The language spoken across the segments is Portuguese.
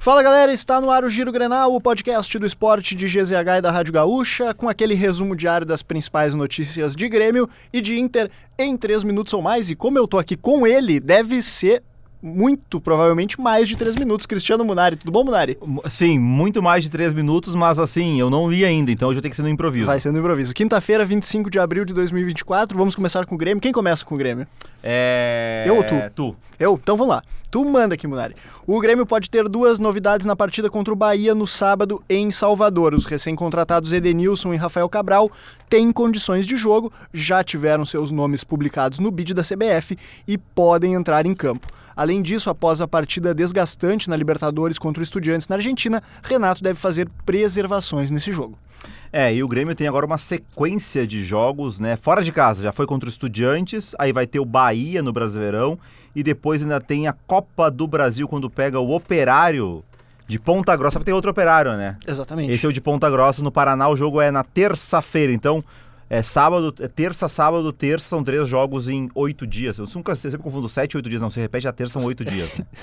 Fala galera, está no ar o Giro Grenal, o podcast do esporte de GZH e da Rádio Gaúcha, com aquele resumo diário das principais notícias de Grêmio e de Inter em 3 minutos ou mais. E como eu tô aqui com ele, deve ser muito provavelmente mais de 3 minutos. Cristiano Munari, tudo bom, Munari? Sim, muito mais de 3 minutos, mas assim, eu não li ainda, então hoje vai ter que ser no improviso. Vai ser no improviso. Quinta-feira, 25 de abril de 2024, vamos começar com o Grêmio. Quem começa com o Grêmio? Eu ou tu? Tu. Eu? Então vamos lá. Tu manda aqui, Munari. O Grêmio pode ter 2 novidades na partida contra o Bahia no sábado em Salvador. Os recém-contratados Edenilson e Rafael Cabral têm condições de jogo, já tiveram seus nomes publicados no bid da CBF e podem entrar em campo. Além disso, após a partida desgastante na Libertadores contra o Estudiantes na Argentina, Renato deve fazer preservações nesse jogo. E o Grêmio tem agora uma sequência de jogos, né? Fora de casa, já foi contra o Estudiantes, aí vai ter o Bahia no Brasileirão e depois ainda tem a Copa do Brasil quando pega o Operário de Ponta Grossa. Vai ter outro Operário, né? Exatamente. Esse é o de Ponta Grossa, no Paraná. O jogo é na terça-feira, então terça, sábado, terça, são 3 jogos em 8 dias. Eu sempre confundo 7 e 8 dias, não, se repete a terça, são 8 dias. Né?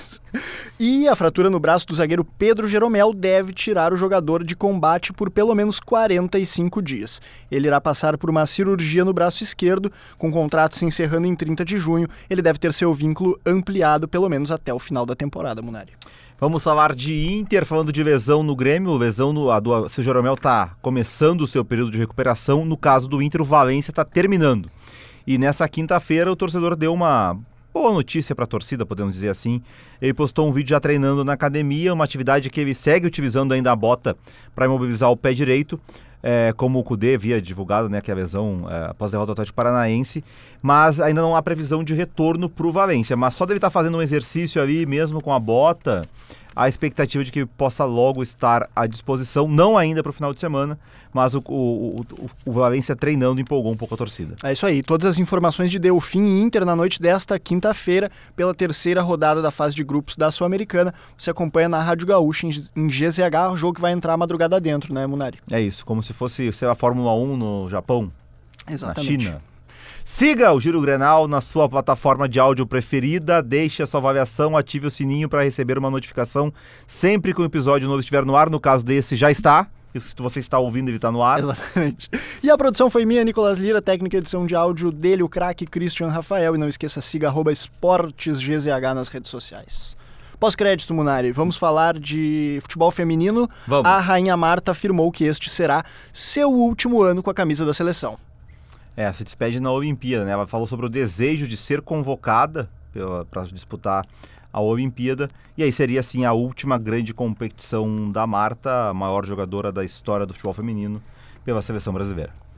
E a fratura no braço do zagueiro Pedro Jeromel deve tirar o jogador de combate por pelo menos 45 dias. Ele irá passar por uma cirurgia no braço esquerdo, com o contrato se encerrando em 30 de junho. Ele deve ter seu vínculo ampliado pelo menos até o final da temporada, Munari. Vamos falar de Inter, falando de lesão no Grêmio. O Jeromel está começando o seu período de recuperação. No caso do Inter, o Valencia está terminando. E nessa quinta-feira, o torcedor deu uma boa notícia para a torcida, podemos dizer assim. Ele postou um vídeo já treinando na academia, uma atividade que ele segue utilizando ainda a bota para imobilizar o pé direito. Como o Cudê havia divulgado, né, que a lesão após a derrota do Atlético Paranaense, mas ainda não há previsão de retorno para o Valencia, mas só deve estar fazendo um exercício ali mesmo com a bota, a expectativa de que possa logo estar à disposição, não ainda para o final de semana, mas o Valencia treinando empolgou um pouco a torcida. É isso aí, todas as informações de Delfim e Inter na noite desta quinta-feira, pela terceira rodada da fase de grupos da Sul-Americana, você acompanha na Rádio Gaúcha em GZH, o jogo que vai entrar a madrugada dentro, né, Munari? É isso, como se fosse a Fórmula 1 no Japão. Exatamente. Na China. Siga o Giro Grenal na sua plataforma de áudio preferida, deixe a sua avaliação, ative o sininho para receber uma notificação sempre que um episódio novo estiver no ar. No caso desse, já está. Se você está ouvindo, ele está no ar. Exatamente. E a produção foi minha, Nicolas Lira, técnica de edição de áudio dele, o craque Christian Rafael. E não esqueça, siga @esportesgzh nas redes sociais. Pós-crédito, Munari, vamos falar de futebol feminino. Vamos. A Rainha Marta afirmou que este será seu último ano com a camisa da seleção. Se despede na Olimpíada, né? Ela falou sobre o desejo de ser convocada para disputar a Olimpíada, e aí seria assim a última grande competição da Marta, a maior jogadora da história do futebol feminino, pela seleção brasileira.